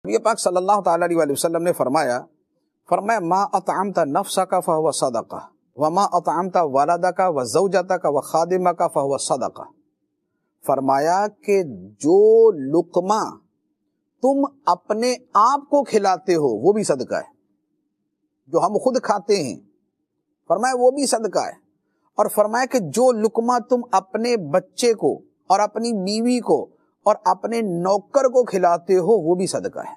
نبی پاک صلی اللہ تعالی علیہ وسلم نے فرمایا ما اطعمت نفسک فہو صدقہ وما اطعمت ولدک وزوجتک وخادمک فہو صدقہ. فرمایا کہ جو لقمہ تم اپنے آپ کو کھلاتے ہو وہ بھی صدقہ ہے. جو ہم خود کھاتے ہیں فرمایا وہ بھی صدقہ ہے. اور فرمایا کہ جو لقمہ تم اپنے بچے کو اور اپنی بیوی کو اور اپنے نوکر کو کھلاتے ہو وہ بھی صدقہ ہے.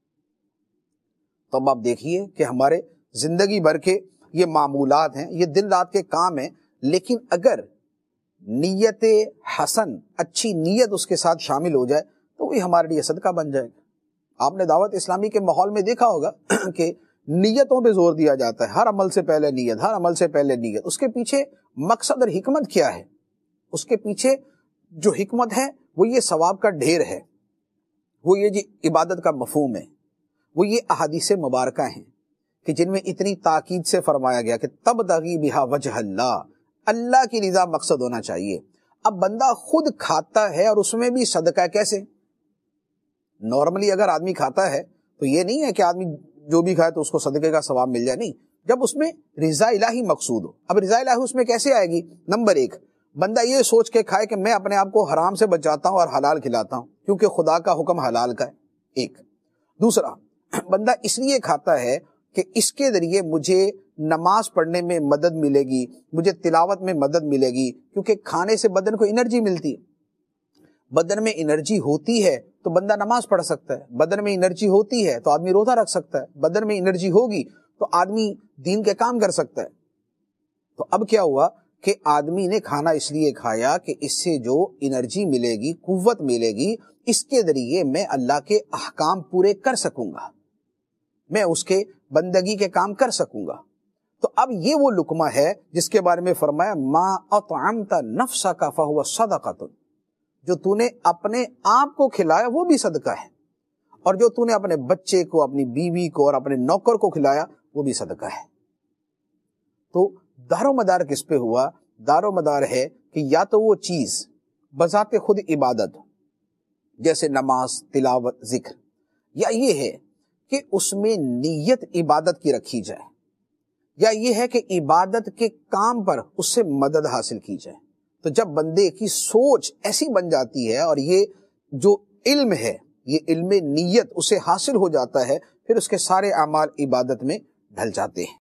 تو اب آپ دیکھیے کہ ہمارے زندگی بھر کے یہ معمولات ہیں، یہ دن رات کے کام ہیں، لیکن اگر نیت حسن، اچھی نیت اس کے ساتھ شامل ہو جائے تو وہی ہمارے لیے صدقہ بن جائے گا. آپ نے دعوت اسلامی کے ماحول میں دیکھا ہوگا کہ نیتوں پہ زور دیا جاتا ہے. ہر عمل سے پہلے نیت، ہر عمل سے پہلے نیت. اس کے پیچھے مقصد اور حکمت کیا ہے؟ اس کے پیچھے جو حکمت ہے وہ یہ ثواب کا ڈھیر ہے، وہ یہ جی عبادت کا مفہوم ہے، وہ یہ احادیث مبارکہ ہیں کہ جن میں اتنی تاکید سے فرمایا گیا کہ تبتغی بہا وجہ اللہ، اللہ کی رضا مقصد ہونا چاہیے. اب بندہ خود کھاتا ہے اور اس میں بھی صدقہ کیسے؟ نارملی اگر آدمی کھاتا ہے تو یہ نہیں ہے کہ آدمی جو بھی کھائے تو اس کو صدقے کا ثواب مل جائے، نہیں، جب اس میں رضا الہی مقصود ہو. اب رضا الہی اس میں کیسے آئے گی؟ نمبر ایک، بندہ یہ سوچ کے کھائے کہ میں اپنے آپ کو حرام سے بچاتا ہوں اور حلال کھلاتا ہوں کیونکہ خدا کا حکم حلال کا ہے. ایک. دوسرا، بندہ اس لیے کھاتا ہے کہ اس کے ذریعے مجھے نماز پڑھنے میں مدد ملے گی، مجھے تلاوت میں مدد ملے گی، کیونکہ کھانے سے بدن کو انرجی ملتی ہے. بدن میں انرجی ہوتی ہے تو بندہ نماز پڑھ سکتا ہے، بدن میں انرجی ہوتی ہے تو آدمی روزہ رکھ سکتا ہے، بدن میں انرجی ہوگی تو آدمی دین کے کام کر سکتا ہے. تو اب کیا ہوا کہ آدمی نے کھانا اس لیے کھایا کہ اس سے جو انرجی ملے گی، قوت ملے گی، اس کے ذریعے میں اللہ کے احکام پورے کر سکوں گا، میں اس کے بندگی کے کام کر سکوں گا. تو اب یہ وہ لقمہ ہے جس کے بارے میں فرمایا ما اطعمت نفسک فہو صدقۃ، جو تو نے اپنے آپ کو کھلایا وہ بھی صدقہ ہے، اور جو تو نے اپنے بچے کو، اپنی بیوی کو اور اپنے نوکر کو کھلایا وہ بھی صدقہ ہے. تو دار و مدار کس پہ ہوا؟ دار و مدار ہے کہ یا تو وہ چیز بذات خود عبادت جیسے نماز، تلاوت، ذکر، یا یہ ہے کہ اس میں نیت عبادت کی رکھی جائے، یا یہ ہے کہ عبادت کے کام پر اس سے مدد حاصل کی جائے. تو جب بندے کی سوچ ایسی بن جاتی ہے اور یہ جو علم ہے، یہ علم نیت اسے حاصل ہو جاتا ہے، پھر اس کے سارے اعمال عبادت میں ڈھل جاتے ہیں.